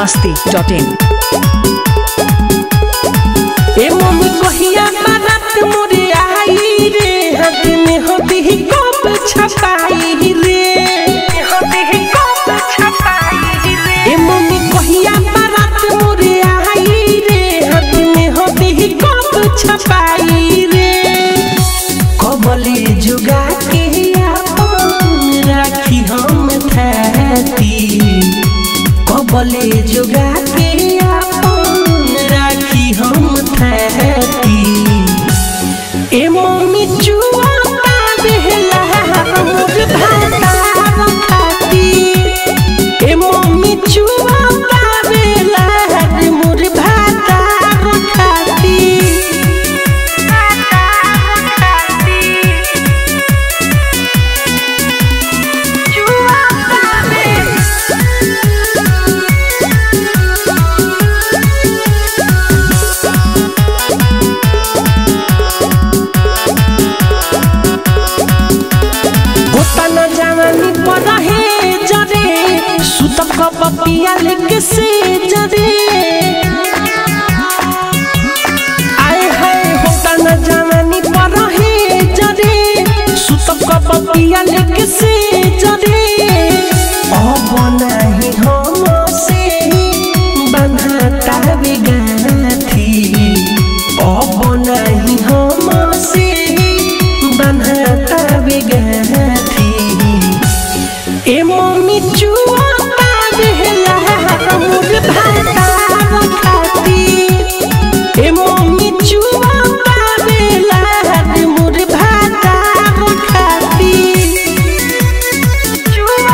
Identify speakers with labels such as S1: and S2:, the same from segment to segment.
S1: biharmasti.in
S2: ए mummy कहिया बारात मोरे आई रे हाथ में होती ही कप छपाई रे होती ही कप छपाई रे ए मम्मी कहिया बारात मोरे आई रे हाथ में होती ही कप छपाई रे कबले जुगा के अपन राखी हम थाती कबले जुगा के ए मम्मी जुआ बेहला मोर भाता खाती ए मम्मी जुआ बेहला मोर भाता खाती पपिया लेके से जरे आए हाय होता न जवानी पर है जरे सुतप का पपिया लेके से जरे अब नहीं हम से बंधाता बिगाथी अब नहीं हम से बंधाता बिगाथी ए मम्मी जुआ मोर भाता खाती ए मम्मी जुआ बेला मोर भाता खाती जुआ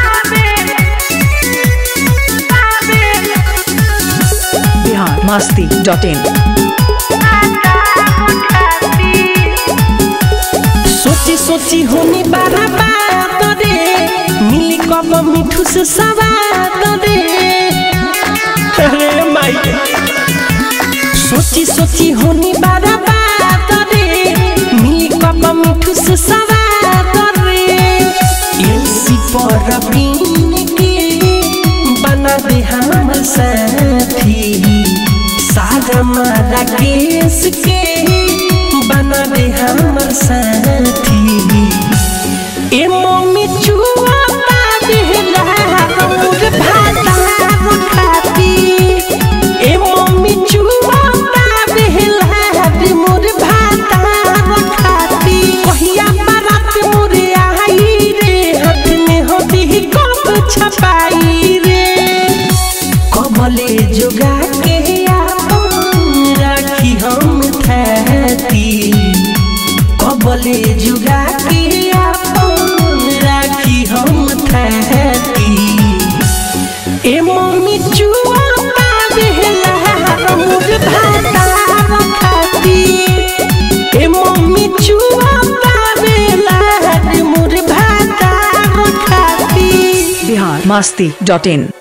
S1: biharmasti.in
S2: सोची सोची होनी बारा बात रे मिली कब मिठू से सवाद रे अरे माई सोची सोची होनी बारा बात रे मिली कब मिठू से सवाद रे एलसी पर पीन के बना दे हम साथी सारा मारा केस के बना दे हम साथी ए मम्मी जुआ बेहला मोर भाता खाती ए मम्मी जुआ बेहला मोर भाता खाती कहिया बारात मोरे आई रे हाथ में होती ही कप छपाई रे कबले जुगा के अपन राखी हम थाती कबले जुगा के ए मम्मी जुआ बेहला मोर भाता खाती ए मम्मी जुआ बेहला मोर भाता खाती
S1: biharmasti.in